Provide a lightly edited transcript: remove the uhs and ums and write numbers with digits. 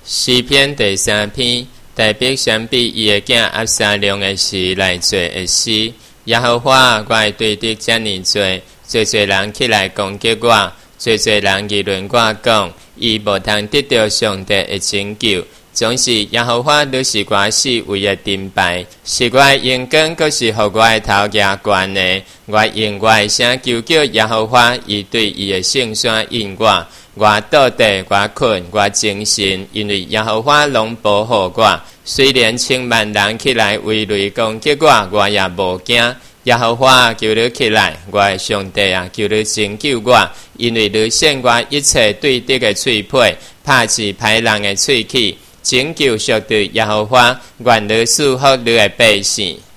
诗篇第3篇，大卫相比伊的囝押沙龙的诗来做的诗。耶和华，我的对敌遮尔多人起来攻击我，多人议论我讲，伊无通得到上帝的拯救。总是耶和华都是我死为的盾牌，是我的眼光，阁是予我的头家悬的。我用我的声求救耶和华，伊对伊的圣山应我。我倒地，我困，我精神，因为耶和华拢保护我。虽然千万人起来围雷攻击我，我也无惊。耶和华，求你起来，我的上帝啊，求你拯救我，因为你显我一切对敌的喙皮，拍死歹人的喙齿，拯救属对耶和华，愿你赐福你的百姓。